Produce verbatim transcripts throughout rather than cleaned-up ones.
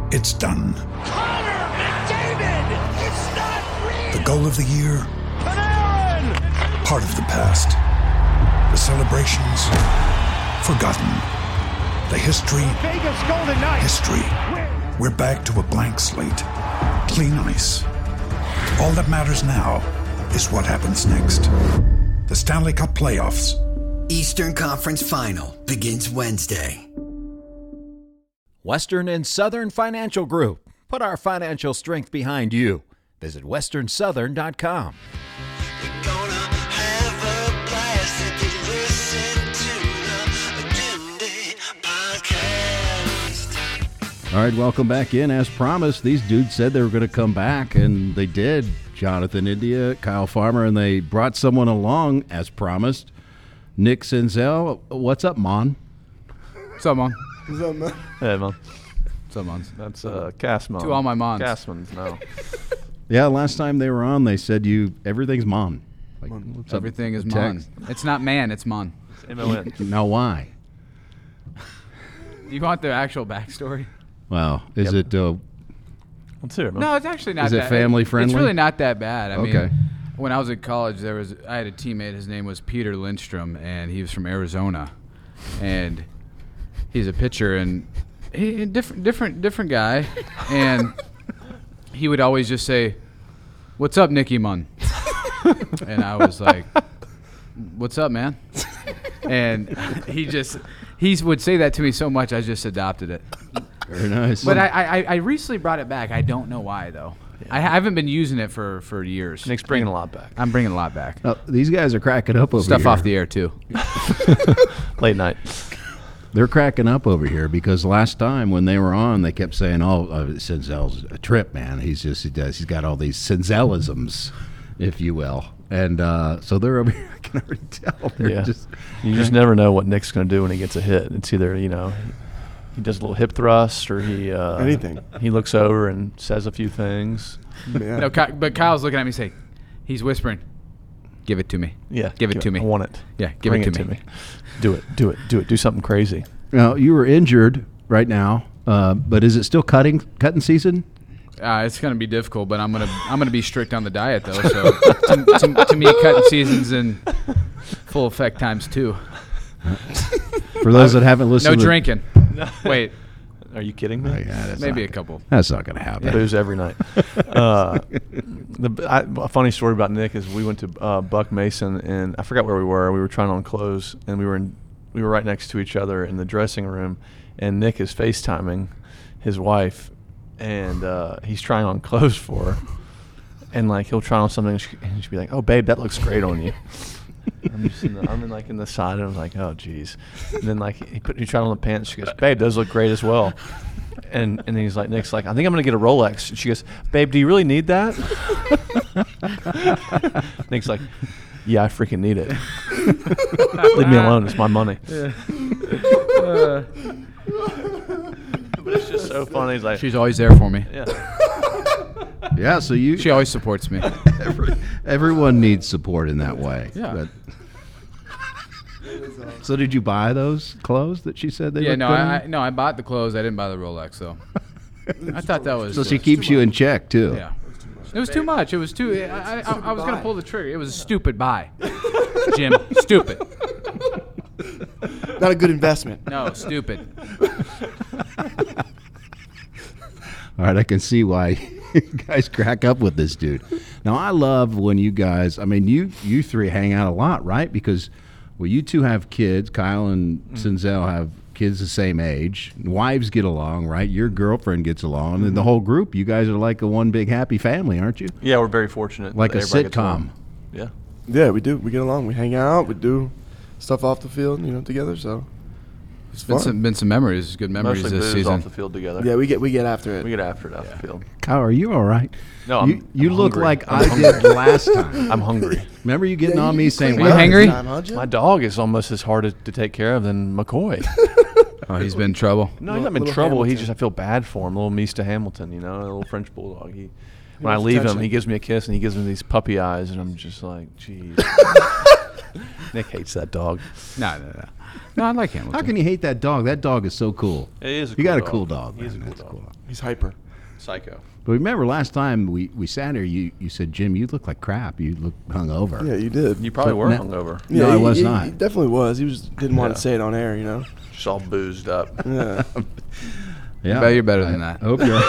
It's done. Connor McDavid! It's not real! The goal of the year? Panarin! Part of the past. The celebrations? Forgotten. The history? Vegas Golden Knights! History. We're back to a blank slate. Clean ice. All that matters now is what happens next. The Stanley Cup playoffs. Eastern Conference Final begins Wednesday. Western and Southern Financial Group. Put our financial strength behind you. Visit western southern dot com. All right, welcome back in. As promised, these dudes said they were going to come back, and they did. Jonathan India, Kyle Farmer, and they brought someone along, as promised. Nick Senzel. What's up, Mon? What's up, Mon? What's up, man? Hey, man. What's up, Mons? That's uh, Castmon. To all my Mons. Castmons, no. Yeah, last time they were on, they said you everything's Mon. Like, Mon. what's up? Everything is Mon. It's not man, it's Mon. It's M O N. Now, why? You want the actual backstory? Well, is Yep. it uh, Let's hear it, man. No, it's actually not Is it that family friendly? It's really not that bad. I Okay. mean, when I was in college, there was I had a teammate. His name was Peter Lindstrom, and he was from Arizona, and he's a pitcher and he different, different, different guy, and he would always just say, "What's up, Nicky Munn?" And I was like, "What's up, man?" And he just he would say that to me so much, I just adopted it. Very nice. But I, I, I recently brought it back. I don't know why, though. Yeah. I haven't been using it for, for years. Nick's bringing a lot back. I'm bringing a lot back. Uh, these guys are cracking up over Stuff here. off the air, too. Late night. They're cracking up over here because last time when they were on, they kept saying, "Oh, uh, Senzel's a trip, man. He's just he does. He's got all these Senzelisms, if you will." And uh, so they're over here. I can already tell. They're Yeah. just You just never know what Nick's going to do when he gets a hit. It's either, you know, he does a little hip thrust or he uh, Anything. He looks over and says a few things. Yeah. No, Ky- but Kyle's looking at me saying, he's whispering, "Give it to me. Yeah. Give it to me. I want it. Yeah, give Bring it to me." Do it. Do it. Do it. Do something crazy. Now, you were injured right now, uh, but is it still cutting cutting season? Uh, it's going to be difficult, but I'm going to I'm gonna be strict on the diet, though. So to, to, to me, cutting season's in full effect times two. For those that haven't listened, No to drinking. Wait, Are you kidding me? Oh, yeah, that's maybe not, a couple. That's not going to happen. Booze every night. uh, the I, a funny story about Nick is we went to uh, Buck Mason and I forgot where we were. We were trying on clothes and we were in, we were right next to each other in the dressing room, and Nick is FaceTiming his wife, and uh, he's trying on clothes for her, and like he'll try on something and, she, and she'll be like, "Oh, babe, that looks great on you." I'm just in the, I'm in like in the side and I was like, "Oh, geez." And then like he put he tried on the pants. She goes, "Babe, those look great as well." And and then he's like, Nick's like, "I think I'm gonna get a Rolex." And she goes, "Babe, do you really need that?" Nick's like, "Yeah, I freaking need it. Leave me alone. It's my money." Yeah. Uh, But it's just so funny. He's like, she's always there for me. yeah. Yeah, so you She always supports me. every, everyone needs support in that way. Yeah. But, so did you buy those clothes that she said they Yeah, looked no, good I, on? I no, I bought the clothes. I didn't buy the Rolex, though. I thought that was. So she keeps you in check too. Yeah. It was too much. It was too. I, I, I, I was gonna pull the trigger. It was a stupid buy, Jim. Stupid. Not a good investment. No, stupid. All right, I can see why you guys crack up with this dude. Now, I love when you guys, I mean, you you three hang out a lot, right? Because, well, you two have kids. Kyle and mm. Senzel have kids the same age. Wives get along, right? Your girlfriend gets along. Mm-hmm. And the whole group, you guys are like a one big happy family, aren't you? Yeah, we're very fortunate. Like a that everybody gets sitcom. along. Yeah. Yeah, we do. We get along. We hang out. We do stuff off the field, you know, together. So it's Been fun. some, been some memories, good memories Mostly this booze season. off the field together. Yeah, we get we get after it. We get after it off the field. Kyle, are you all right? No, you, I'm- you I'm look hungry. like I'm I hungry. did last time. I'm hungry. Remember you getting Yeah, on you- me you saying, cleaned "You up hangry?" this time, huh, Jim? My dog is almost as hard to, to take care of than McCoy. Oh, he's been in trouble. No, he's not Little- been in little trouble. He Hamilton. just I feel bad for him. Little Mister Hamilton, you know, a little French bulldog. He, when I wants leave him, attention. he gives me a kiss and he gives me these puppy eyes, and I'm just like, geez. Nick hates that dog. No, no, no. No, I like Hamilton. How can you hate that dog? That dog is so cool. It is a You cool got a dog. cool dog. He is a man. cool That's dog. He's hyper. Psycho. But remember last time we, we sat here, you, you said, Jim, you look like crap. You look hungover. Yeah, you did. You probably So were now- hungover. yeah, No, I he- was he, not. He definitely was. He just didn't want Yeah. to say it on air, you know. Just all boozed up. Yeah. Yeah. Bet you're better than that. I hope you're.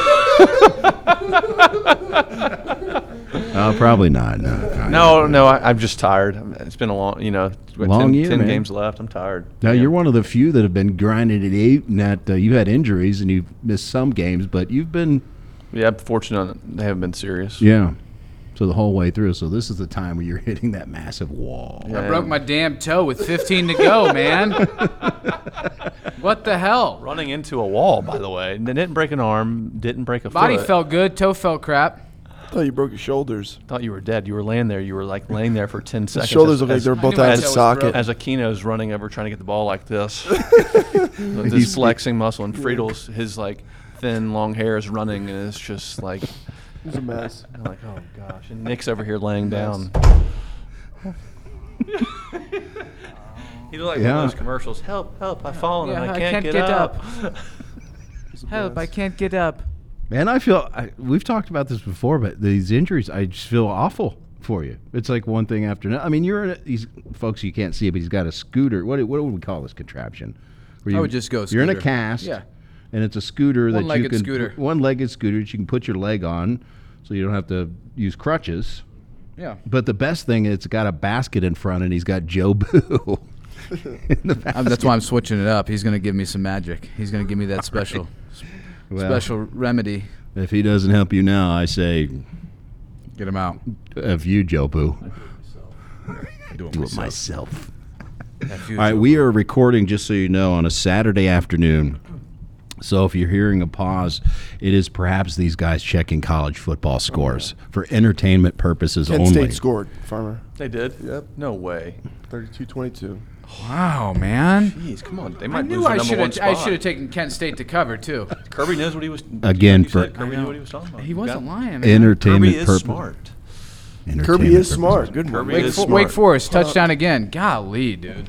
Oh, probably not. No, No, no, I, I'm just tired. I'm- It's been a long, you know, what, Long ten, year, ten man. games left. I'm tired. Now Yeah. you're one of the few that have been grinding at eight, and that uh, you had injuries and you've missed some games, but you've been Yeah, I'm fortunate they haven't been serious. yeah. So the whole way through. So this is the time where you're hitting that massive wall. Yeah. I broke my damn toe with fifteen to go, man. What the hell? Running into a wall, by the way. And didn't break an arm, didn't break a Body foot. felt good, toe felt crap. I thought you broke your shoulders. Thought you were dead. You were laying there. You were like laying there for ten His seconds. shoulders as, look like as, they were both knew my out of toe was socket. broken. as Aquino's running over trying to get the ball like this. With this flexing muscle. And Friedel's, his like thin, long hair is running, and it's just like, It was a mess. I'm like, oh gosh. And Nick's over here laying down. He looked like Yeah. one of those commercials. Help, help, I've fallen Yeah, and I I can't, can't get, get up. up. Help, I can't get up. Man, I feel I, we've talked about this before, but these injuries, I just feel awful for you. It's like one thing after another. I mean, you're in a, these folks you can't see it, but he's got a scooter. What what would we call this contraption? Where I you, would just go You're in a scooter. cast. Yeah. And it's a scooter that you One-legged can scooter. one-legged scooter that you can put your leg on, so you don't have to use crutches. Yeah. But the best thing is it's got a basket in front, and he's got Joe Boo. in the Um, basket. that's why I'm switching it up. He's going to give me some magic. He's going to give me that special Well, special remedy. If he doesn't help you now, I say, Get him out. of you, Joe Boo. Do it Do it myself. myself. F you, All right, Joe. we are recording, just so you know, on a Saturday afternoon. So if you're hearing a pause, it is perhaps these guys checking college football scores for entertainment purposes Kent only. State scored, Farmer. They did? Yep. No way. thirty-two twenty-two. Wow, man. Jeez, come on. They I might knew lose their I number should one have. I spot. should have taken Kent State to cover too. Kirby knows what he was. Again, you for- said Kirby I knew know. what he was talking about. He You wasn't got- lying. Man. Entertainment Kirby is purpose. smart. Entertainment Kirby is purposes. smart. Good one. Kirby Wake, is Fo- smart. Wake Forest touchdown again. Golly, dude.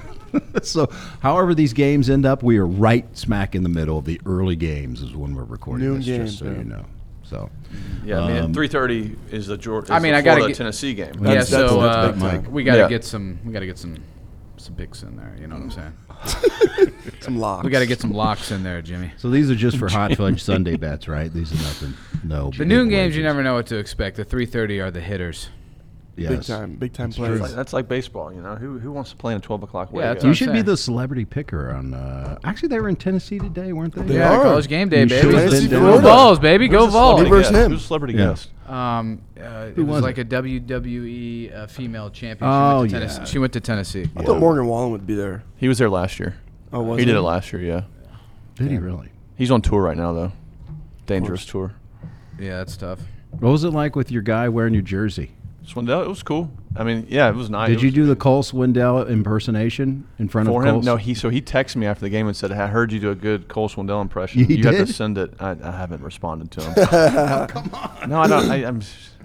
So, however these games end up, we are right smack in the middle of the early games is when we're recording Noon this, games, just so yeah. you know. So, Yeah, I mean, Um, at three thirty is the Georgia. I mean, I gotta Florida get- Tennessee game. Yeah, That's- that's- so that's uh, big time. we got to Yeah. get some. We got to get some some picks in there. You know what I'm saying? Some locks. We got to get some locks in there, Jimmy. so these are just for hot fudge Sunday bets, right? These are nothing. No. The big noon games, you wagers. never know what to expect. The three thirty are the hitters. Yes. big time, big time That's players. That's like, that's like baseball, you know. Who who wants to play in a twelve o'clock Yeah, wake that's up? You I'm should be saying. the celebrity picker on. Uh, actually, they were in Tennessee today, weren't they? They Yeah, are. college game day, You baby. should have Tennessee, been Go down. Florida. Vols, baby. Who's Go the Vols. celebrity Versus guest? him. Who's the celebrity Yeah. guest? Um, uh, it Who was was like it? a W W E uh, female champion. Oh, she went to Tennessee. yeah. She went to Tennessee. I thought Morgan Wallen would be there. He was there last year. Oh, was he did it last year, yeah. Did he really? He's on tour right now, though. Dangerous tour. Yeah, that's tough. What was it like with your guy wearing your jersey? Swindell, it was cool. I mean, yeah, it was nice. Did It you was- do the Cole Swindell impersonation in front for of him? Cole? No, he so he texted me after the game and said, "I heard you do a good Cole Swindell impression. He you have did? to send it." I, I haven't responded to him. Come on. No, I don't. I, I'm.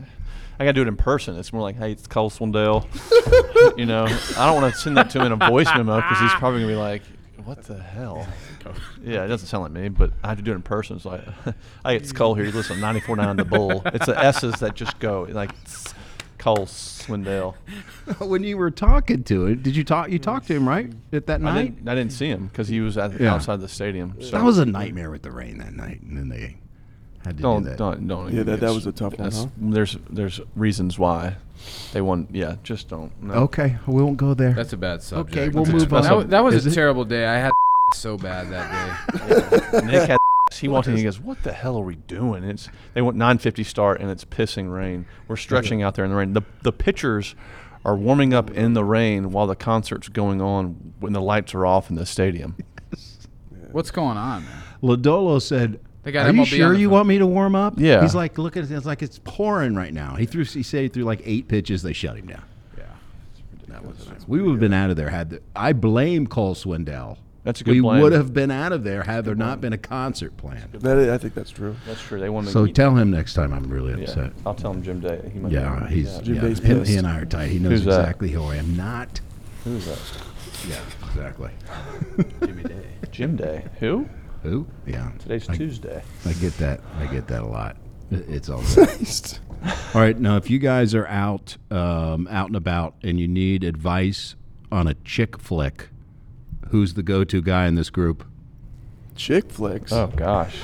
I gotta do it in person. It's more like, "Hey, it's Cole Swindell." You know, I don't want to send that to him in a voice memo because he's probably gonna be like, "What the hell?" Yeah, it doesn't sound like me, but I have to do it in person. So I, I it's Cole here. You listen to ninety-four point nine The Bull. It's the S's that just go like Cole Swindell. when you were talking to him, did you talk? You talked to him right at that I night? didn't, I didn't see him because he was at, Yeah. outside the stadium. So That was a nightmare with the rain that night, and then they had to don't do that. don't don't. Yeah, that- that it's- was a tough one, that's- huh? There's there's reasons why they won. Yeah, just don't. No. Okay, we won't go there. That's a bad subject. Okay, we'll That's a- move that, on. wa- that was Is a it? terrible day. I had so bad that day. Nick had. He walked in and he goes, "What the hell are we doing?" It's they went nine fifty start and it's pissing rain. We're stretching out there in the rain. The the pitchers are warming up in the rain while the concert's going on when the lights are off in the stadium. What's going on, man? Lodolo said, They got "Are M you L B sure on the you phone. want me to warm up?" Yeah. He's like, "Look at it. It's like it's pouring right now." He threw. He said he threw like eight pitches. They shut him down. Yeah. That was nice. We would have been out of there had the, I blame Cole Swindell That's a good we plan. would have been out of there had there not been a concert planned. That is, I think that's true. That's true. They want to. So tell him next time I'm really Yeah, upset. I'll tell him Jim Day. He might Yeah, be- he's Jim yeah, Day's him, pissed. he and I are tight. He knows Who's that? exactly who I am. Not. Who's that? Yeah, exactly. Jimmy Day. Jim Day. Who? Who? Yeah. Today's I, Tuesday. I get that. I get that a lot. It- It's all good. All right, now if you guys are out, um, out and about, and you need advice on a chick flick, who's the go-to guy in this group? Chick flicks. Oh gosh,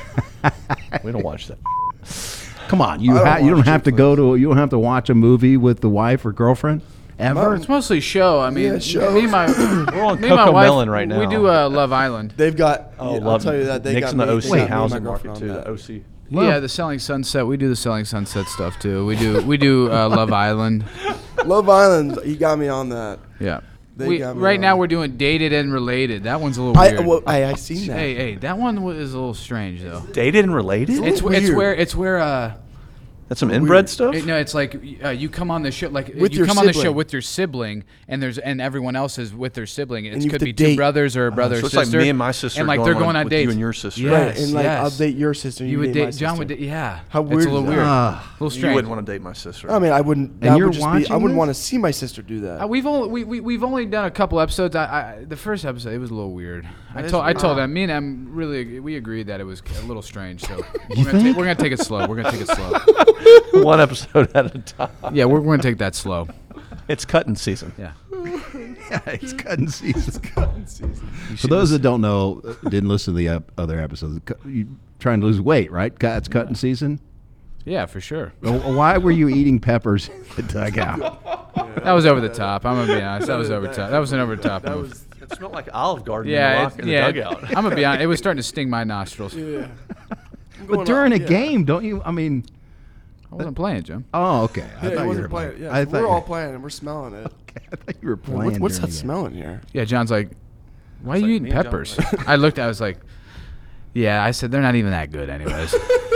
we don't watch that. Come on, you I don't ha- you watch don't have to chick go to you don't have to watch a movie with the wife or girlfriend ever. It's mostly show. I mean, Yeah, shows. me and my We're on me and my Coco wife, Melon right now. We do uh, Love Island. They've got. Oh, yeah, I'll love tell you that they Nick's got in the me, O they C got me housing and my market girlfriend too. on The that. O C. Love- Yeah, the Selling Sunset. We do the Selling Sunset stuff too. We do we do uh, Love Island. Love Island. He got me on that. Yeah. They We, got me right on. now we're doing Dated and Related. That one's a little I weird. well, I I seen that. hey, hey, that one wa- is a little strange though. Dated and related? It's little it's weird. where it's where uh That's some inbred stuff. it- no it's like uh, you come on the show like With you your come on the show sibling. with your sibling and there's and everyone else is with their sibling. It And you could have be to two date. brothers or a brother so or it's like sister. me and my sister and like going they're on going on with dates. you and your sister. Yes, Right, and like yes. I'll date your sister. And You you, would date, my date John sister. would date yeah. How It's weird a little is weird. that? Ah. A little You strange. wouldn't want to date my sister. I mean, I wouldn't. And That you're would just be. I watching wouldn't this? want to see my sister do that. Uh, we've only we, we we've only done a couple episodes. I, I the first episode it was a little weird. I is told I weird. told them me and them really we agreed that it was a little strange. So You we're, gonna think? ta- we're gonna take it slow. We're gonna take it slow. One episode at a time. Yeah, we're, we're gonna take that slow. It's cutting season. Yeah. Yeah, it's cutting season. For should those that don't know, uh, didn't listen to the ep- other episodes, cu- you trying to lose weight, right? Cut- It's cutting season. Yeah, for sure. Well, why were you eating peppers in the dugout? That was over the top. I'm gonna be honest. That was over the top. That was an over the top That move. was. It smelled like Olive Garden Yeah, in the, it- lock, in the yeah. dugout. I'm gonna be honest. It was starting to sting my nostrils. Yeah. But during a game, don't you? I mean, I wasn't playing, Jim. oh, okay. I Yeah, thought he you wasn't were playing. playing. Yeah, I so thought we're you- all playing and we're smelling it. Okay, I thought you were playing. What, what's during that the game. smelling here? Yeah, John's like, why are It's you like eating me and John, peppers? like- I looked. I was like, yeah. I said they're not even that good, anyways.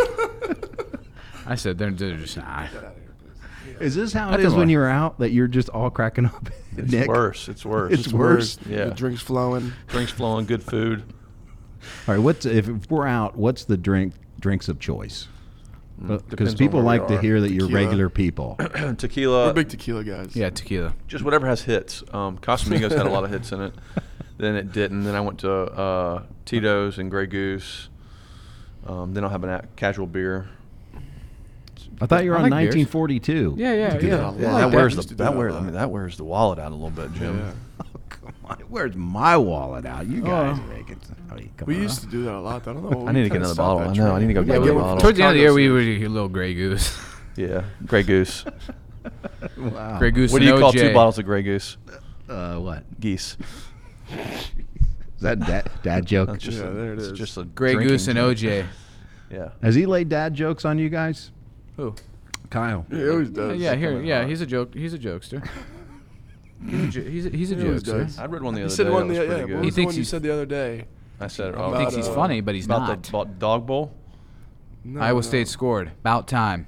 I said they're, they're just not. Is this how it Nothing is when wrong. you're out that you're just all cracking up? It's Nick? worse. It's worse. It's worse. Yeah. The drinks flowing. Drinks flowing, good food. All right, what's if, if we're out? What's the drink drinks of choice? Because Mm, depends on people where we like to are. hear that you're Tequila. regular people. Tequila. We're big tequila guys. Yeah, tequila. Just whatever has hits. Um, Casamigos had a lot of hits in it. Then it didn't. Then I went to uh, Tito's and Grey Goose. Um, then I'll have a na- casual beer. I thought you were I on like beers. nineteen forty-two. Yeah, yeah, do yeah. that a yeah lot. that that. wears Used the to do that that a wears I lot. mean that wears the wallet out a little bit, Jim. Yeah. Come on, where's my wallet out? You guys Oh. are making. I mean, come We on. used to do that a lot. I don't know. I need to get another bottle. I know. I need to go Yeah, get we- another bottle. towards the end of the year, we Chicago would do a little Grey Goose. Yeah, Grey Goose. Wow. Grey Goose What do and you call O J. two bottles of Grey Goose? Uh, what? Geese. Is that dad, dad joke? That's just Yeah, a, there it it's is. just a Grey drinking Goose and joke. O J. Yeah. Has he laid dad jokes on you guys? Who? Kyle. Yeah, he always does. Yeah, here. Yeah, he's a joke. He's a jokester. He's a, jo- he's a, he's a He always jokester. does. I read one the He other said day. one. that The, was yeah, pretty what good. was He the thinks one you he's- said the other day? I said it. About, He thinks he's uh, funny, but he's about not. the about dog bowl. No, Iowa no. State scored. About time.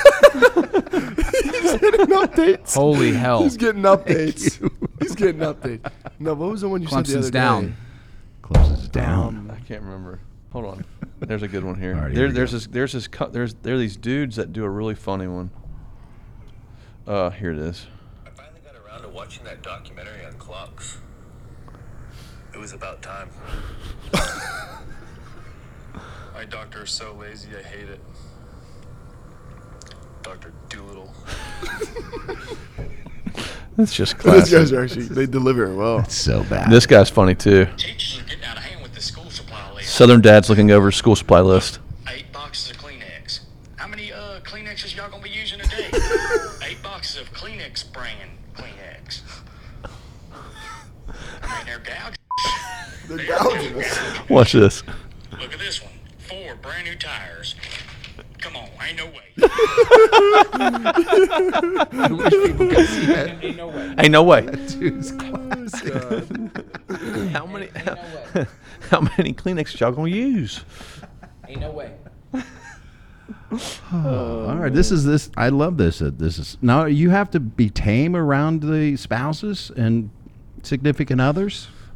He's getting updates. Holy hell. He's getting updates. He's getting updates. No, what was the one you said the Clemson's other down. day? Closes down. Um, I can't remember. Hold on. There's a good one here. All right, here there, we there's go. this. There's this. cu- There's there are these dudes that do a really funny one. Uh, here it is. I finally got around to watching that documentary on clocks. It was about time. My doctor is so lazy, I hate it. Doctor Doolittle. That's just These classic. guys are actually, they deliver it well. That's so bad. This guy's funny too. Teachers are getting out of hand with the school supply list. Southern dad's looking over school supply list. Eight boxes of Kleenex. How many uh, Kleenexes y'all gonna be using a day? Eight boxes of Kleenex brand Kleenex. I mean, they're gouging. They're gouging us. Watch this. Look at this one. Four brand new tires. Come on, ain't no way. I wish people could see that. Ain't no way. Ain't no way. Dude's classic. How many? How many Kleenex y'all gonna use? Ain't no way. All right, this is this. I love this. Uh, this is now. You have to be tame around the spouses and significant others.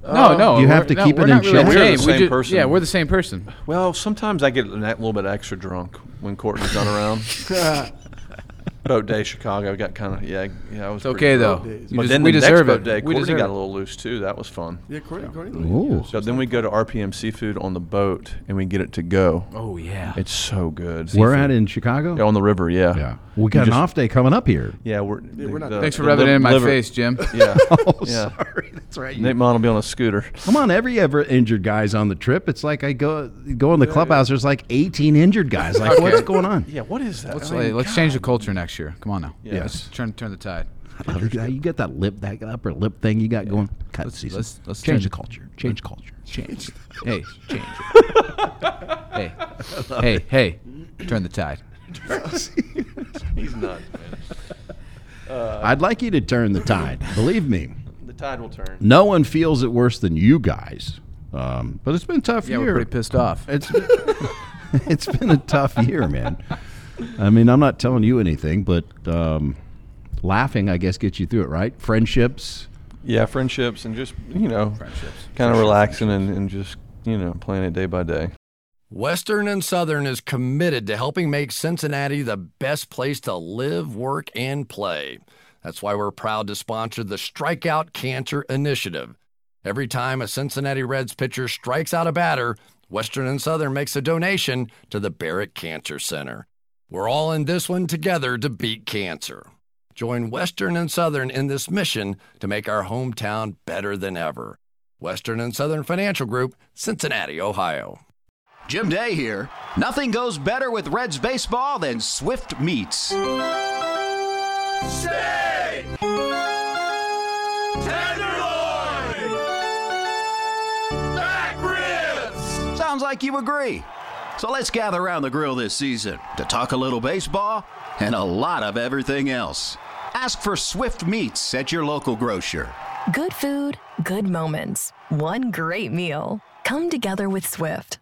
No, no. You have we're- to no, keep we're it in not really check? the We're the same. We same ju- person. Yeah, we're the same person. Well, sometimes I get a little bit extra drunk when Courtney's not around. Boat day, Chicago. I got kind of yeah, yeah. I was It's okay, pretty though. drunk. You But des- then we the deserve next it. boat day, We Courtney deserve got it. a little loose too. That was fun. Yeah, Courtney, Courtney. Ooh. So then we go to R P M Seafood on the boat and we get it to go. Oh, yeah. It's so good. We're at in Chicago? Yeah, on the river. Yeah. Yeah. We got You an just- off day coming up here. Yeah, we're. Yeah, we're not- the- Thanks for the rubbing li- it in my liver- face, Jim. Yeah. Oh, yeah. sorry. That's right. Nate Mon will be on a scooter. Come on, every ever injured guy's on the trip. It's like I go go in the clubhouse. There's like eighteen injured guys. Like, what's going on? Yeah, what is that? Let's, I mean, let's God. change the culture next year. Come on now. Yeah. Let's turn turn the tide. I love you. You got that lip, that upper lip thing you got going. Cut Let's- season. let's- let's change turn- the culture. Change culture. Change. Hey, change. hey, hey, hey. Turn the tide. He's nuts, man. I'd like you to turn the tide. Believe me, The tide will turn. no one feels it worse than you guys. Um, but it's been a tough Yeah, year. we're pretty pissed off. It's it's been a tough year, man. I mean, I'm not telling you anything, but um, laughing, I guess, gets you through it, right? Friendships. Yeah, friendships and just you know, Friendships. kind of relaxing and, and just you know playing it day by day. Western and Southern is committed to helping make Cincinnati the best place to live, work, and play. That's why we're proud to sponsor the Strikeout Cancer Initiative. Every time a Cincinnati Reds pitcher strikes out a batter, Western and Southern makes a donation to the Barrett Cancer Center. We're all in this one together to beat cancer. Join Western and Southern in this mission to make our hometown better than ever. Western and Southern Financial Group, Cincinnati, Ohio. Jim Day here. Nothing goes better with Reds baseball than Swift Meats. Steak! Tenderloin! Back ribs! Sounds like you agree. So let's gather around the grill this season to talk a little baseball and a lot of everything else. Ask for Swift Meats at your local grocer. Good food, good moments. One great meal. Come together with Swift.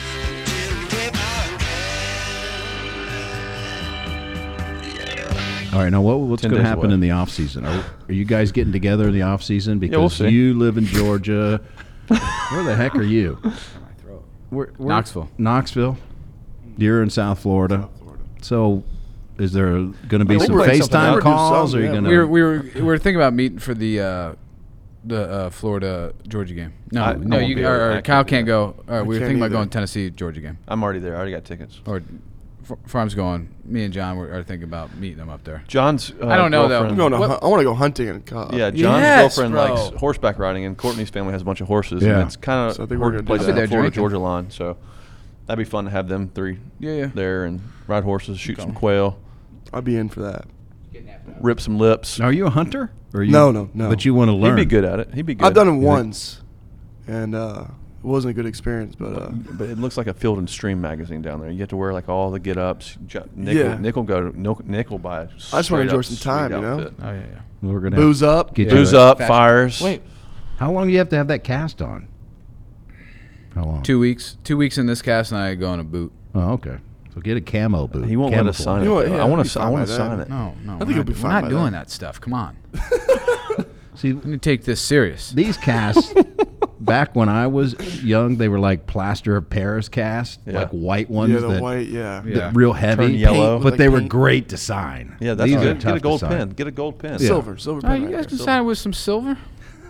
All right, now what, what's Ten going to days happen away. in the off season? Are, are you guys getting together in the off season? Because we'll see. you live in Georgia. Where the heck are you? Where, where, Knoxville. Knoxville. You're in South Florida. So, is there going to be We'll some break something FaceTime up. calls? Or are you Yeah, going to? We were we were we were thinking about meeting for the uh, the uh, Florida Georgia game. No, I- I no, won't you be or, able- or I can't Kyle do can't that. go. Or we were can't thinking about either. going Tennessee Georgia game. I'm already there. I already got tickets. Or F- Farm's going. Me and John were, are thinking about meeting them up there. John's. Uh, I don't know, though. girlfriend- I'm going to What- hunt, I want to go hunting in Cobb. Yeah, John's Yes, girlfriend bro. likes horseback riding, and Courtney's family has a bunch of horses. Yeah. And it's kind of So I think we're hard gonna to do place that. that I'll be there Florida drinking. Georgia line. So that'd be fun to have them three Yeah, yeah. there and ride horses, shoot some quail, I'd be in for that. rip some lips. Are you a hunter? Or are you, No, no, no. But you want to learn. He'd be good at it. He'd be good. I've done it once, and uh, it wasn't a good experience, but uh, But it looks like a Field and Stream magazine down there. You have to wear like all the get ups. Nick, Yeah. will, Nick will go. To, Nick, Nick will buy. I just wanna enjoy some time, you know? Oh yeah, yeah. We're gonna booze up. Get Booze you a- up, fires. Wait, How long do you have to have that cast on? How long? two weeks. Two weeks in this cast, and I go on a boot. Oh, okay. So get a camo boot. He won't let us Camouflage. sign it. You know what, though. yeah, I want I'll be to. I fine want by to then. sign it. No, no. I think we're you'll not, be we're fine not by doing then. that stuff. Come on. See, We need to take this serious. these casts, back when I was young, they were like plaster of Paris cast, Yeah. like white ones Yeah, the that, white, yeah. that Yeah. real heavy, Turn yellow. paint, but Like they were paint. great to sign. Yeah, that's These are good. tough Get a gold to sign. pen. Get a gold pen. Silver, silver Oh, pen. you right guys there. can sign it with some silver.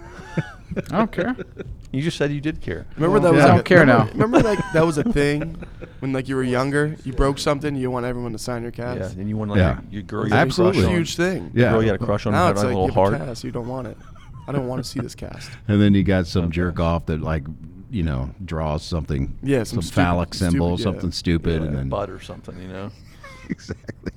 I don't care. You just said you did care. Remember that was Yeah. I like don't a- care remember, now. Remember like that was a thing when like you were younger, you broke something, you want everyone to sign your Yeah, cast. and you want like Yeah. your girl. You It was had a Absolutely. crush a on. huge thing. Yeah. Girl, you had a crush on. Now Had it's like like a you little have a heart. cast, you don't want it. I don't want to see this cast. And then you got some jerk off that like, you know, draws something, Yeah, some, some stupid- phallic symbol, stupid, yeah. something stupid, Yeah, and then butt or something, you know. exactly.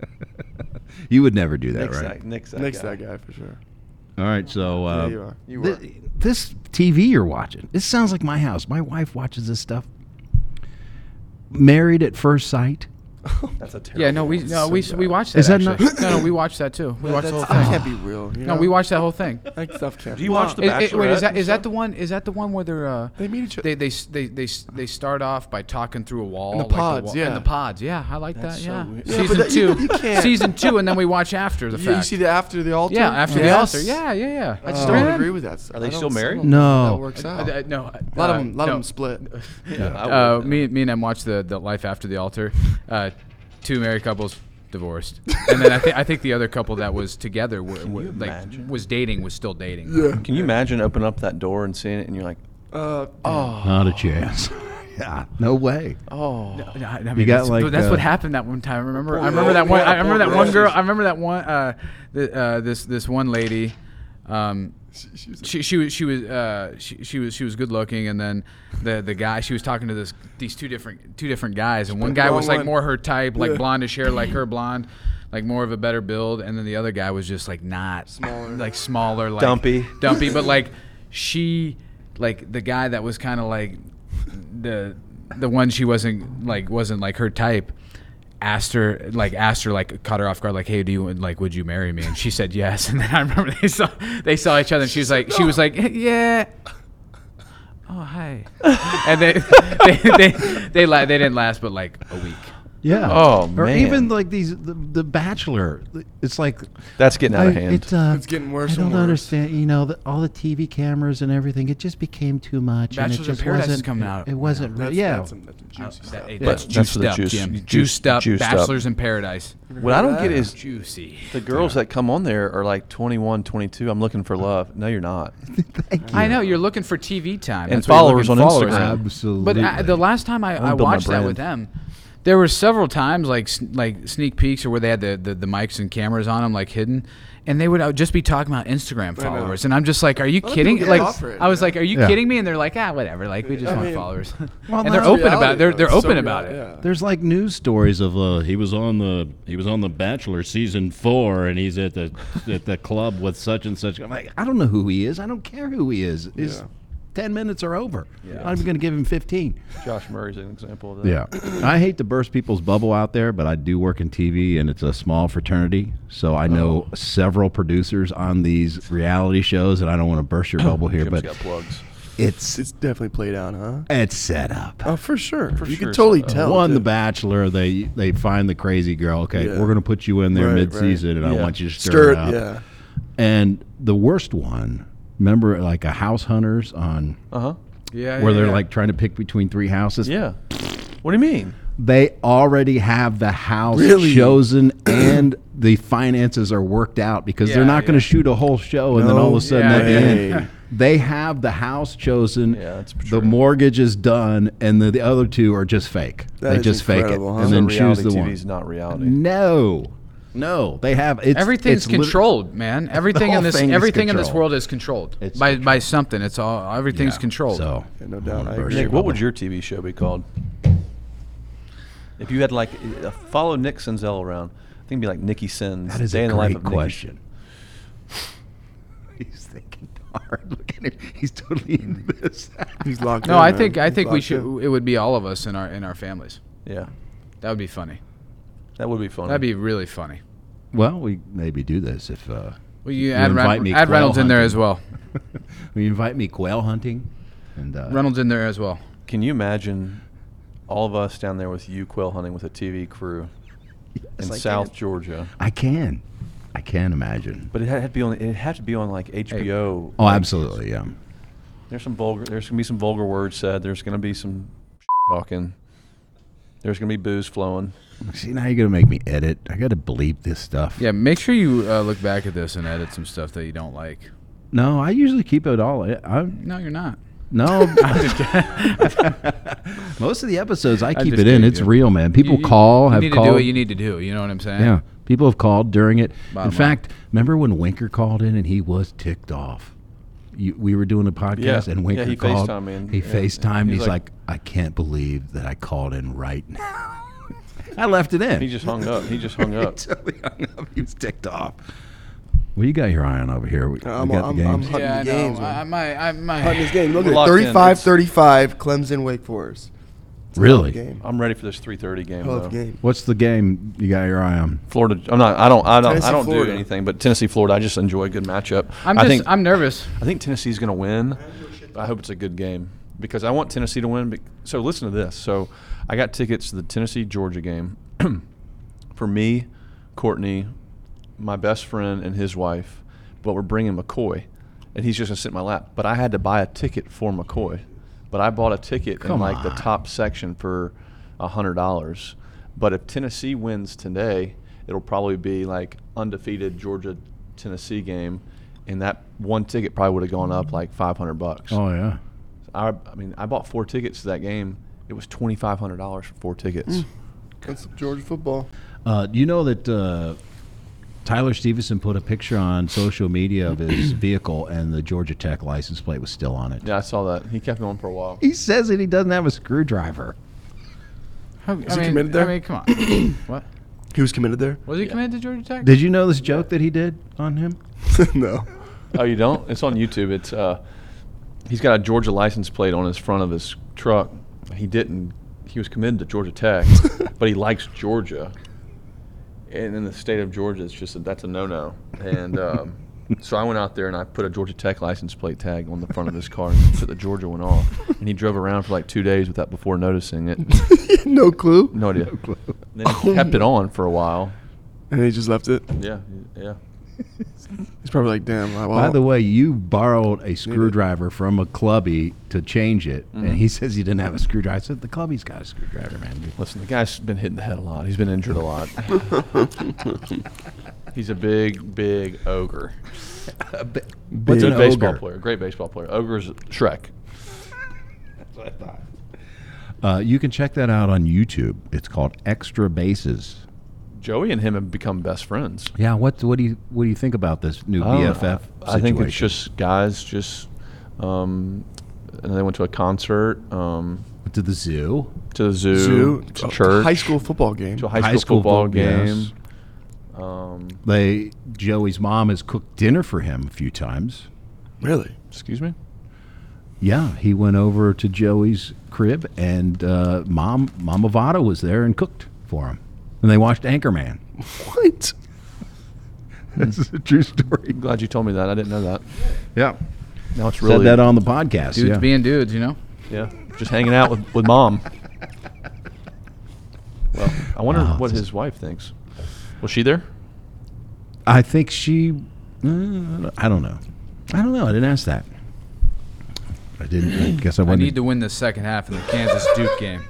You would never do that, Nick's right? that, Nick's that Next guy. that guy for sure. All right, so uh, Yeah, you are. You were. Th- this T V you're watching, this sounds like my house. My wife watches this stuff. Married at First Sight. That's a terrible. Yeah, no, we one. no so we bad. we watched that. Is that actually. not- no, no, we watched that too. We That- watched the whole that's- thing. that can't be real. You No, know? we watched that whole thing. That stuff can't. Do be you watch real. The Is, it- wait, is Bachelorette that and is that stuff? the one? Is that the one where they're uh, They meet each other. they they s- they they s- they start off by talking through a wall. the like pods, wall, yeah. In the pods, yeah, I like That's that. so Yeah, weird. Yeah, season but that- you- two, you can't- season two, and then we watch after the Yeah, fact. you see the after the altar. yeah, after Yes. the altar. Yeah, yeah, yeah. I just Oh. don't Man. agree with that. Are they I don't- still married? I don't No. think That works Uh, out. uh, no, A lot uh, of them, lot no. of them split. Yeah, I Uh, would. me, me and them watched the, the Life After the Altar. Uh, two married couples divorced, and then I think I think the other couple that was together were, were you like imagine? was dating was still dating. Yeah. Can you imagine opening up that door and seeing it, and you're like, Uh, oh, Not a chance. Yeah, no way. oh. No, no, I mean, got, that's, like, that's uh, what happened that one time. Remember? Poor I remember girl. that one. Yeah, I remember poor that girl. one girl. She's- I remember that one. Uh, the, uh, this this one lady. Um, she she was she was uh, she, she was she was good looking, and then the the guy she was talking to this these two different two different guys, and one picked the guy wrong was like one. more her type, like Yeah. blondish hair, like her blonde, like more of a better build, and then the other guy was just like not Smaller. like smaller, like Dumpy. dumpy, but like she like the guy that was kind of like the the one she wasn't like wasn't like her type asked her like asked her like caught her off guard like, hey, do you like would you marry me? And she said yes. And then I remember they saw they saw each other and she was like she was like yeah. Oh hi. And they they they they, la- they didn't last but like a week. Yeah. Oh, Or man. even like these, the, the Bachelor. It's like That's getting out of I- hand. It's, uh, It's getting worse I don't and worse. understand. You know, the, all the T V cameras and everything. It just became too much. and Bachelors it in just Paradise is wasn't, coming out. It wasn't. That's, yeah. That's some, that's some juicy Oh, stuff. that- But that's that's juiced for the up, juice. Jim. Juice- Juiced up. juiced up. Bachelors in Paradise. What I don't get that? is Juicy. the girls that come on there are like twenty-one, twenty-two. I'm looking for love. No, you're not. Thank you. I know you're looking for T V time And That's what you're followers looking on for, Instagram. Absolutely. But uh, the last time I, wanna I build my watched that with brand. them, there were several times like s- like sneak peeks or where they had the, the, the mics and cameras on them like hidden, and they would uh, just be talking about Instagram I know. followers, and I'm just like, are you Other kidding? people get Like off for it, I was yeah. like, are you Yeah. kidding me? And they're like, ah, whatever. Like we just I want mean- followers, Well, and they're that's open about reality, it. They're though. they're It's so open about real- it. yeah. There's like news stories of uh he was on the he was on the Bachelor season four and he's at the at the club with such and such. I'm like, I don't know who he is. I don't care who he is. His Yeah. ten minutes are over. I'm even going to give him fifteen. Josh Murray's an example of that. Yeah. I hate to burst people's bubble out there, but I do work in T V and it's a small fraternity. So I know Oh. several producers on these reality shows, and I don't want to burst your bubble here, Jim's but got plugs. it's It's definitely played out, huh? it's set up. Oh, for sure. For you sure can totally it's, uh, tell. One, too. The Bachelor, they they find the crazy girl. Okay, Yeah. we're going to put you in there Right, mid-season, and I Yeah. want you to stir, Stir it it, up. yeah. And the worst one, remember, like a House Hunters on Uh huh. Yeah, where yeah, they're yeah. like trying to pick between three houses. Yeah. What do you mean? They already have the house Really? chosen and the finances are worked out because they're Yeah, not going yeah. to shoot a whole show and then all of a sudden Yeah, at the yeah, end yeah. they have the house chosen. Yeah, that's the true. mortgage is done, and the, the other two are just fake. That they is just fake it incredible, huh? and So then choose reality the T one. V's not reality. No, no, they have it's Everything's it's lit- controlled, man. Everything whole in this thing is everything in this controlled. world is controlled It's by by controlled. something. It's all everything's Yeah, controlled. So Yeah, no doubt. I Burst agree. your Nick, what would bubble. your T V show be called? If you had like uh, follow Nick Senzel around, I think it'd be like Nicky Sins. That is Day a in the life great of Nicky. question. He's thinking hard. Look at him. He's totally in this. He's locked no, in, I man. think I He's think we locked should. in. It would be all of us in our in our families. Yeah, That would be funny. that would be fun. That'd be really funny. Well, we maybe do this if uh, Well, you You add, invite Ren- me add quail Reynolds in there hunting. as well. we invite me quail hunting, and uh, Reynolds in there as well. Can you imagine all of us down there with you quail hunting with a T V crew in Yes, I South can. Georgia? I can, I can imagine. But it had to be on. It had to be on like H B O. Oh, like, absolutely, yeah. There's some vulgar. There's gonna be some vulgar words said. There's gonna be some talking. There's gonna be booze flowing. See, now you're gonna make me edit. I got to bleep this stuff. Yeah, make sure you uh, look back at this and edit some stuff that you don't like. No, I usually keep it all. I, I'm No, you're not. no. Most of the episodes I I'm keep just it in. kidding, It's Jim. real, man. People You- you- call. You have need called. to do what you need to do. You know what I'm saying? Yeah, people have called during it. Bottom in line. fact, remember when Winker called in and he was ticked off? You, we were doing a podcast Yeah. and Winker Yeah, he called. FaceTimed me and- he yeah, FaceTimed. he's He's, like- like, I can't believe that I called in right now. I left it in. He just hung up. He just hung up. He totally hung up. He was ticked off. What you got your eye on over here? We, we I'm- got I'm- the I'm games. hunting Yeah, the I know. games, man. I, my, I, my, Hunting this game. Look at it. Locked in. thirty-five It's- thirty-five, Clemson, Wake Forest. It's a hell of a Really? game. I'm ready for this three thirty game. Hell of a though. game. What's the game you got your eye on? Florida. I'm not. I don't. I don't. Tennessee, I don't do Florida. anything. But Tennessee, Florida. I just enjoy a good matchup. I'm I just think. I'm nervous. I think Tennessee's going to win. But I hope it's a good game because I want Tennessee to win. bec- So listen to this. So I got tickets to the Tennessee Georgia game for me, Courtney, my best friend, and his wife. But we're bringing McCoy, and he's just going to sit in my lap. But I had to buy a ticket for McCoy. But I bought a ticket Come in like the on. top section for a hundred dollars. But if Tennessee wins today, it'll probably be like undefeated Georgia Tennessee game, and that one ticket probably would have gone up like five hundred bucks. Oh yeah. I, I mean, I bought four tickets to that game. It was twenty five hundred dollars for four tickets. That's Georgia football. Uh, do you know that uh, Tyler Stevenson put a picture on social media of his vehicle and the Georgia Tech license plate was still on it? Yeah, I saw that. He kept it on for a while. He says that he doesn't have a screwdriver. How, Is I he mean, committed there? I mean, come on. What? He was committed there? Was he committed to Georgia Tech? Did you know this joke that he did on him? No. Oh, you don't? It's on YouTube. It's uh, he's got a Georgia license plate on his front of his truck. He didn't. He was committed to Georgia Tech, but he likes Georgia. And in the state of Georgia, it's just a, that's a no-no. And um, so I went out there and I put a Georgia Tech license plate tag on the front of his car and took the Georgia one off. And he drove around for like two days with that before noticing it. No clue. No idea. Then he kept it on for a while. And he just left it. Yeah, yeah. He's probably like, damn. Well, By the way, you borrowed a screwdriver from a clubby to change it, Mhm. and he says he didn't have a screwdriver. I said, the clubby's got a screwdriver, man. Listen, the guy's been hitting the head a lot. He's been injured a lot. He's a big, big ogre. What's He's a an baseball ogre? player, great baseball player. Ogre's Shrek. That's what I thought. Uh, you can check that out on YouTube. It's called Extra Bases. Joey and him have become best friends. Yeah, what what do you what do you think about this new I don't B know. F F I I think it's situation? just guys just um and they went to a concert, um to the zoo, to the zoo, Zoo, to oh, church, high school football game. to a high, High school, school football fo- game. yes. Um, They Joey's mom has cooked dinner for him a few times. Really? excuse me. Yeah, he went over to Joey's crib, and uh, mom Mama Vada was there and cooked for him, and they watched Anchorman. What? This is a true story. I'm glad you told me that. I didn't know that. Yeah, Now it's said really that on the podcast. Dudes yeah. being dudes, you know? yeah, just hanging out with, with mom. Well, I wonder Wow, what this his wife thinks. Was she there? I think she. Uh, I don't know. I don't know. I didn't ask that. I didn't. I guess I I wanted. need to win the second half in the Kansas Duke game.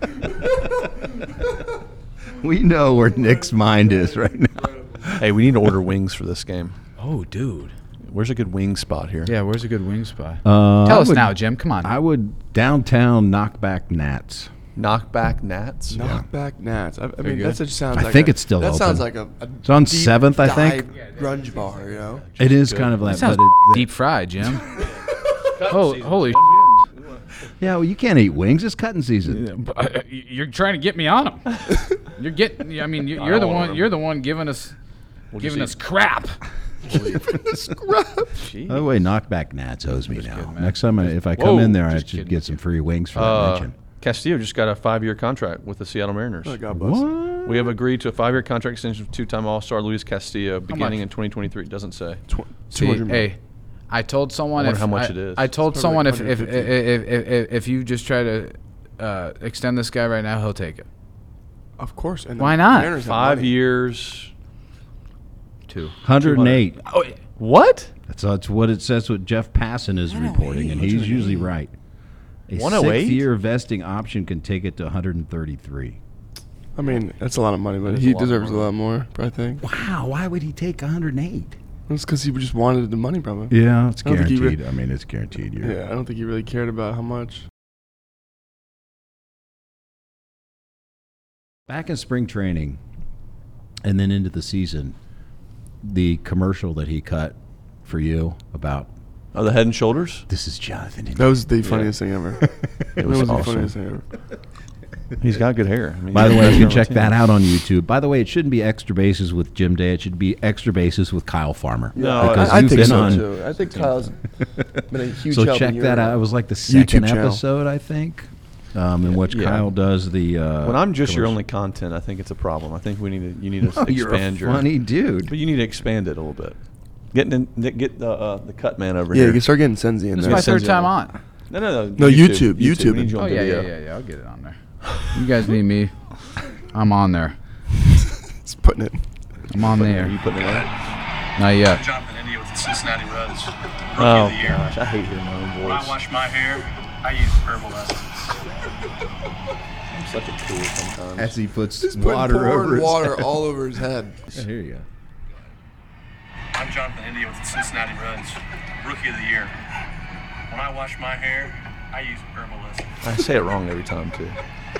We know where Nick's mind is right now. Hey, we need to order wings for this game. Oh, dude. Where's a good wing spot here? Yeah, where's a good wing spot? Uh, Tell I us would- now, Jim. Come on. I would downtown knockback Nats. Knockback Nats. Knockback Nats. I, I mean, good. that just sounds I like think a- it's still That sounds open. like a, a It's on deep seventh, I think. dive grunge bar, you know? It is Good. kind of like, That sounds but it, deep fried, Jim. oh, holy yeah. Well, you can't eat wings. It's cutting season. But, uh, You're trying to get me on them. You're getting. I mean, you're, I you're the don't want one. them. You're the one giving us, We'll just giving eat- us crap. Jeez. By the way, knockback Nats owes me now. kidding, man. Next time, I, if I come Whoa, in there, I just should kidding. get some free wings for that Uh, mention. Castillo just got a five-year contract with the Seattle Mariners. Oh, God bless. What? We have agreed to a five-year contract extension with two-time All-Star Luis Castillo beginning much? in twenty twenty-three. It doesn't say. Tw- See, two hundred million. hey, I told someone I wonder if how much I, it is. I told It's someone probably if like if, if, if if if you just try to uh, extend this guy right now, he'll take it. Of course. And the Why not? Mariners have Five money. years. Two. one hundred eight. Oh, yeah. What? That's, that's what it says. What Jeff Passan is reporting, and he's usually right. A one oh eight? six-year vesting option can take it to one hundred thirty-three. I mean, that's a lot of money, but That is he a lot of deserves a money. lot more, I think. Wow, why would he take one hundred eight? It's because he just wanted the money, probably. Yeah, it's I don't think he guaranteed. re- I mean, it's guaranteed. You're, Yeah, I don't think he really cared about how much. Back in spring training, and then into the season, the commercial that he cut for you about Oh, the Head and Shoulders? this is Jonathan. That was the funniest thing ever. It That was was the awesome. funniest thing ever. He's got good hair. I mean, By the he's way, a you can national check that team. out on YouTube. By the way, it shouldn't be Extra Bases with Jim Day. It should be Extra Bases with Kyle Farmer. No, because I, I you've think been so on. too. I think Kyle's been a huge So help check in that your out. It was like the second YouTube channel. episode, I think. um, in which Yeah. Kyle does the. Uh, when I'm just your commercial. only content, I think it's a problem. I think we need to you need to No, expand you're a your funny dude. But you need to expand it a little bit. Get in, get the uh, the cut man over Yeah, here. you can start getting Senzi in This is there. my third Senzi time over. on. No, no, no. No, YouTube, YouTube. We need you Oh on yeah, video. yeah, yeah, yeah. I'll get it on there. You guys need me. I'm on there. It's putting it. I'm on Are there. you putting it on? Not yet. Jonathan India with the Cincinnati Reds. Rookie Oh of the year. gosh, I hate hearing my own When I voice. wash my hair, I use herbal essence. I'm such a tool sometimes. As he puts Just putting water pouring over his water head. all over his head. Yeah, here you go. I'm Jonathan India with the Cincinnati Reds. Rookie of the year. When I wash my hair, I use herbal essence. I say it wrong every time too.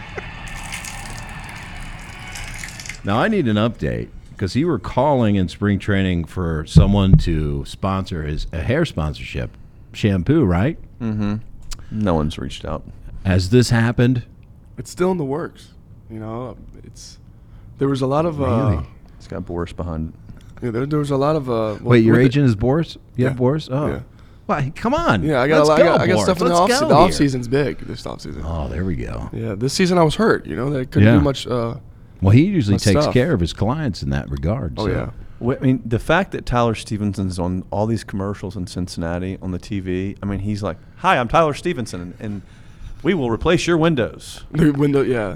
Now I need an update because you were calling in spring training for someone to sponsor his a hair sponsorship, shampoo, right? Mm-hmm. No one's reached out. Has this happened? It's still in the works. You know, it's there was a lot of uh, Really? It's got Boris behind it. yeah, there, there was a lot of uh. well, Wait, your with agent is Boris? You have Yeah. Boris? Oh, Yeah. Well, come on. Yeah, I got, Let's a lot, go, I got, I got Boris. stuff in the Let's off go season. The here. off season's big. This off season. Oh, there we go. Yeah, this season I was hurt. You know, that I couldn't Yeah. do much. Uh, Well, he usually my takes stuff. care of his clients in that regard. Oh so. yeah. Well, I mean, the fact that Tyler Stevenson's on all these commercials in Cincinnati on the T V. I mean, he's like, "Hi, I'm Tyler Stevenson, and, and we will replace your windows." The window. Yeah.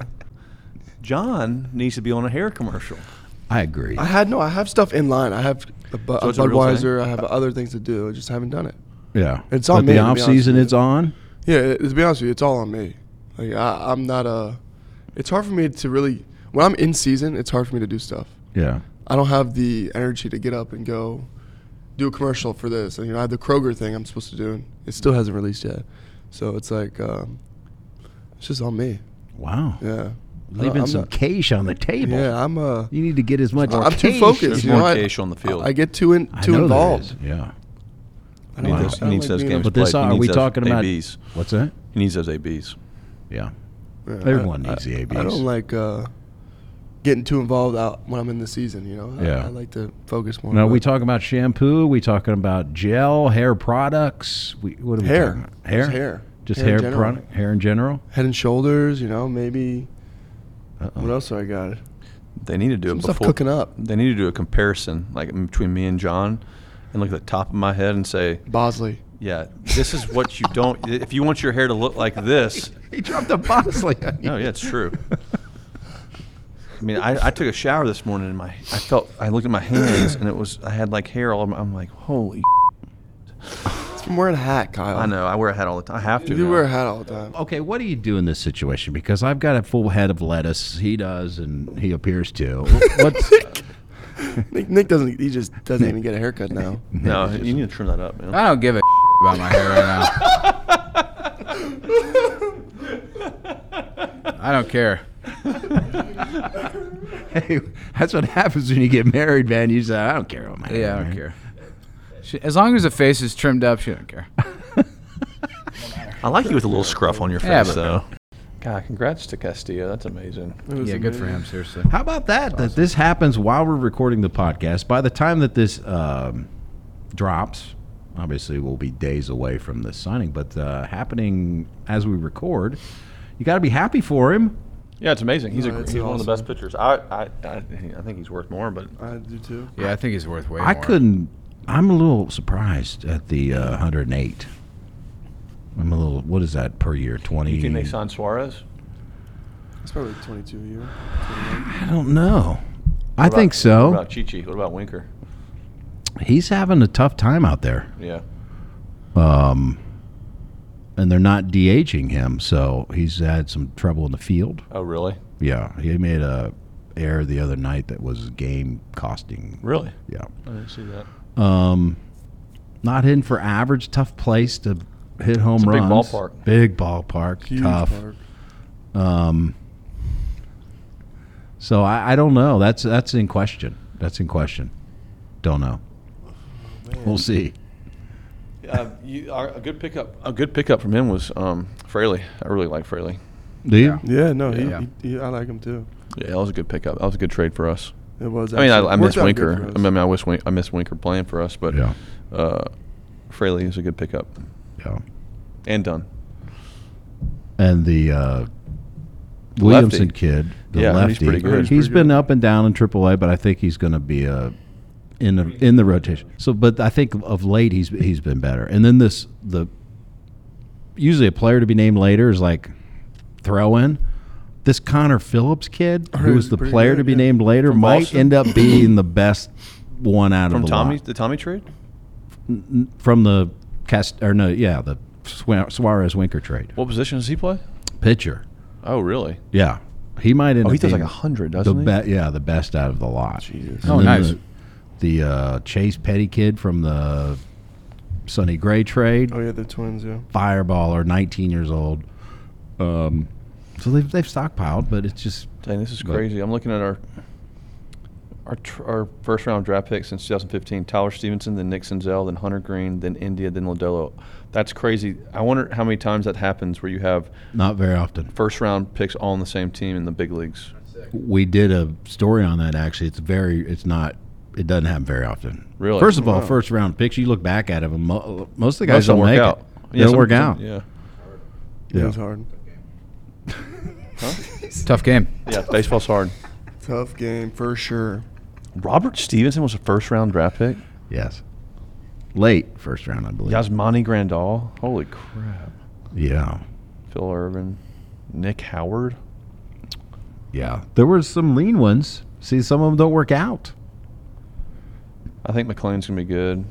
John needs to be on a hair commercial. I agree. I had no. I have stuff in line. I have a, bu- So a it's a real Budweiser. I have other things to do. I just haven't done it. yeah. It's on but me, the to be off honest season, with you. it's on. Yeah, it- to be honest with you, it's all on me. Like I, I'm not a. It's hard for me to really. When I'm in season, it's hard for me to do stuff. Yeah. I don't have the energy to get up and go do a commercial for this. And, you know, I have the Kroger thing I'm supposed to do, and it still hasn't released yet. So it's like, um, it's just on me. Wow. Yeah. Leaving I'm some not- cash on the table. Yeah, I'm. Uh, You need to get as much. I'm too cash focused. There's You more know, I, cash on the field. I get too in, I too know there involved. is, Yeah. I He don't needs like- those, I he don't needs like those being games But played. this, He are needs we those talking about? A Bs. What's that? He needs those A Bs. Yeah. Yeah, Everyone I- needs the I- A Bs. I don't like uh, getting too involved out when I'm in the season. You know, I- Yeah. I, like to focus more. Now, on we it. talking about shampoo? We talking about gel, hair products? We what are we Hair. talking about? Hair, Just hair. just Hair in hair, general. product, hair in general. Head and Shoulders. You know, maybe. Uh-oh. What else do I got? They need to do Some it stuff before. cooking up. They need to do a comparison, like between me and John, and look at the top of my head and say, Bosley. "Yeah, this is what you don't. If you want your hair to look like this, He dropped a Bosley. no, yeah, it's true." I mean, I, I took a shower this morning and my I felt I looked at my hands and it was I had like hair all over my, I'm like, holy. It's from wearing a hat, Kyle. I know I wear a hat all the time. I have to. You do now. wear a hat all the time. Okay, what do you do in this situation? Because I've got a full head of lettuce. He does, and he appears to. What's Nick, Nick doesn't. He just doesn't even get a haircut now. No, you need to trim that up, man. I don't give a about my hair right now. I don't care. Hey, that's what happens when you get married, man. You say, I don't care about my hair. Yeah, I don't man." care. She, as long as the face is trimmed up, she don't care. I like you with a little scruff on your face, Yeah, but- though. God, congrats to Castillo. That's amazing. It was Yeah, good for amazing. him. Seriously. How about that? That this happens while we're recording the podcast. By the time that this um, drops, obviously we'll be days away from the signing, but uh, happening as we record, you got to be happy for him. Yeah, it's amazing. He's No, a it's he's one of the awesome. best pitchers. I I, I I think he's worth more, but I do too. Yeah, I think he's worth way I more. couldn't. I'm a little surprised at the uh, one hundred eight. I'm a little. What is that per year? twenty. you think they signed Suarez? It's probably twenty-two a year. I don't know. I What think about- so. What about Chichi? What about Winker? He's having a tough time out there. Yeah. Um, and they're not DHing him, so he's had some trouble in the field. Oh, really? Yeah, he made a error the other night that was game costing. Really? Yeah. I didn't see that. Um, not hitting for average. Tough place to hit home It's a big runs. ballpark. Big ballpark. Huge tough. park. Um. So I, I don't know. That's that's in question. That's in question. Don't know. We'll see. Uh, you, our, a good pickup. A good pickup from him was um, Fraley. I really like Fraley. Do you? Yeah, no, Yeah. He, he, he, I like him too. Yeah, that was a good pickup. That was a good trade for us. It was. I mean, I, actually- I miss worked out good Winker. for us. I mean, I wish Win- I miss Winker playing for us, but Yeah. uh, Fraley is a good pickup. Yeah. And Dunn. and the uh, Williamson Lefty. kid, the Yeah, lefty. he's pretty good. He's He's pretty been good. up and down in triple A, but I think he's going to be a in the in the rotation. So, but I think of late he's he's been better. And then this the usually a player to be named later is like throw in. This Connor Phillips kid, Oh, who was he's the pretty player good, to be yeah. named later, From might Boston? end up being the best one out From of the Tommy, lot. the Tommy trade? N- From the cast or no, yeah, the Sua- Suarez Winker trade. What position does he play? Pitcher. Oh, really? Yeah, he might end Oh, up he does being like a hundred, the doesn't he? be- yeah, the best out of the lot. Jesus. And Oh, then nice. The, the uh, Chase Petty kid from the Sonny Gray trade, Oh yeah, the Twins. Yeah. fireballer, nineteen years old. Um, so they've they've stockpiled, but it's just Dang, this is But- crazy. I'm looking at our our tr- our first round draft pick since two thousand fifteen: Tyler Stevenson, then Nick Senzel, then Hunter Green, then India, then Lodolo. That's crazy. I wonder how many times that happens where you have not very often. first round picks all on the same team in the big leagues. We did a story on that. Actually, it's very it's not. It doesn't happen very often. Really? First of all, Wow. first round picks. You look back at them. Mo- most of the guys Most don't don't work make out. it. Yeah, They don't some- work some- out. Yeah. It Yeah. was hard. Tough game. Yeah, baseball's hard. Tough game for sure. Robert Stevenson was a first round draft pick. Yes. Late first round, I believe. Yasmani Grandal. Holy crap. Yeah. Phil Irvin. Nick Howard. Yeah. There were some lean ones. See, some of them don't work out. I think McLean's going to be good.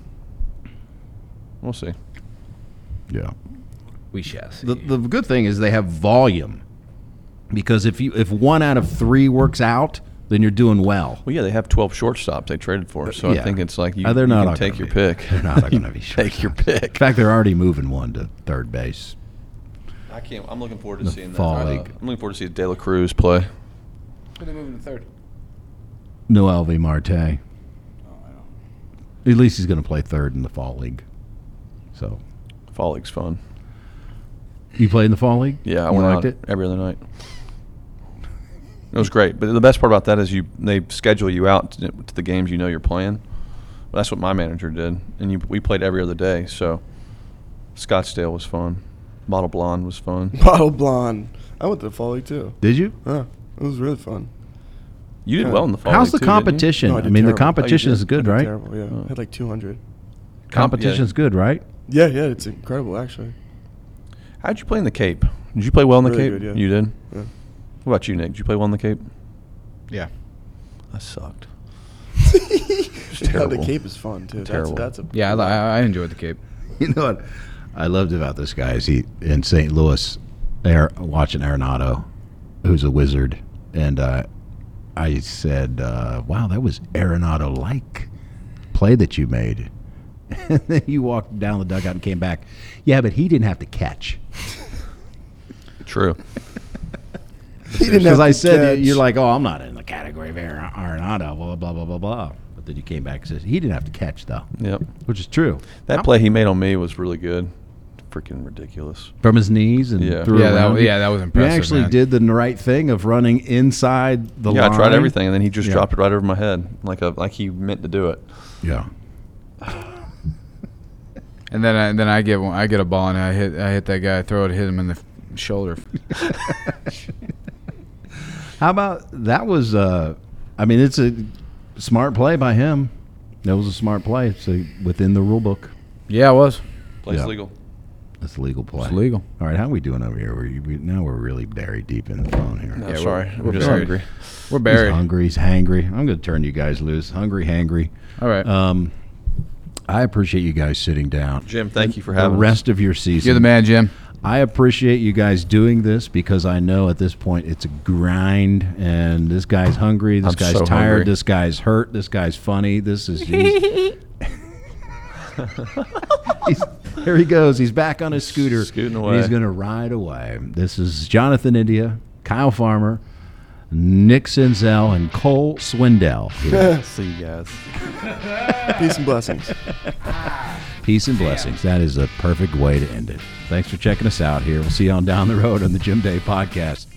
We'll see. Yeah. We shall see. The the good thing is they have volume. Because if you if one out of three works out, then you're doing well. Well, yeah, they have twelve shortstops they traded for, so Yeah. I think it's like you, Uh, they're you not can all take gonna your be- pick. They're not going to You be take your shortstops. In pick. fact, they're already moving one to third base. I can't. I'm looking forward to The seeing fall that. Uh, league. I'm looking forward to seeing De La Cruz play. Who they moving to third? Noel V. Marte. At least he's going to play third in the fall league. So, Fall league's fun. you played in the fall league? Yeah, I you went liked out it. every other night. It was great, but the best part about that is you they schedule you out to, to the games you know you're playing. Well, that's what my manager did, and you, we played every other day. So Scottsdale was fun. Bottle Blonde was fun. Bottle Blonde. I went to the fall league too. Did you? Yeah, it was really fun. You did Yeah. well in the fall. How's the league too, didn't you? competition? No, I I, did mean, terrible. the competition Oh, you is did? good, I did right? Terrible, yeah. Oh. I had like two hundred. Competition's yeah. good, right? Yeah, yeah, it's incredible actually. How'd you play in the Cape? Did you play well in the Really Cape? good, yeah. You did. Yeah. What about you, Nick? Did you play well in the Cape? Yeah. I sucked. Yeah, terrible. the Cape is fun too. Terrible. That's that's a Yeah, I, li- I I enjoyed the Cape. You know what I loved about this guy is he in Saint Louis, there watching Arenado, who's a wizard, and uh, I said, uh, "Wow, that was Arenado-like play that you made." And then you walked down the dugout and came back. Yeah, but he didn't have to catch. True. He didn't have Because I to said, catch. you're like, oh, I'm not in the category of Aaron- Arenado, blah, blah, blah, blah, blah. But then you came back and said, he didn't have to catch, though, Yep. which is true. That How- play he made on me was really good. Freaking ridiculous. From his knees and Yeah. threw Yeah, it that around wa- you. yeah, that was You impressive, actually man. did the right thing of running inside the yeah, line. I tried everything, and then he just Yeah. dropped it right over my head, like a like he meant to do it. Yeah. And then I, and then I get one, I get a ball and I hit I hit that guy, I throw it, hit him in the f- shoulder. How about that was, uh, I mean, it's a smart play by him. That was a smart play. It's a, within the rule book. Yeah, it was. Play's Yeah. legal. It's legal play. It's legal. All right, how are we doing over here? We, we, now we're really buried deep in the phone here. No, Yeah, sorry, we're- I'm we're just buried. hungry. We're He's buried. hungry. He's hangry. I'm going to turn you guys loose. Hungry, hangry. All right. Um, I appreciate you guys sitting down. Jim, thank you for The having rest of your season. You're the man, Jim. I appreciate you guys doing this because I know at this point it's a grind, and this guy's hungry. This I'm guy's so tired. hungry. This guy's hurt. This guy's funny. This is. He's, he's, here he goes. He's back on his scooter. Scooting and away. he's going to ride away. This is Jonathan India, Kyle Farmer, Nick Senzel, and Cole Swindell. here. See you guys. Peace and blessings. Peace and blessings. That is a perfect way to end it. Thanks for checking us out here. We'll see you on down the road on the Jim Day Podcast.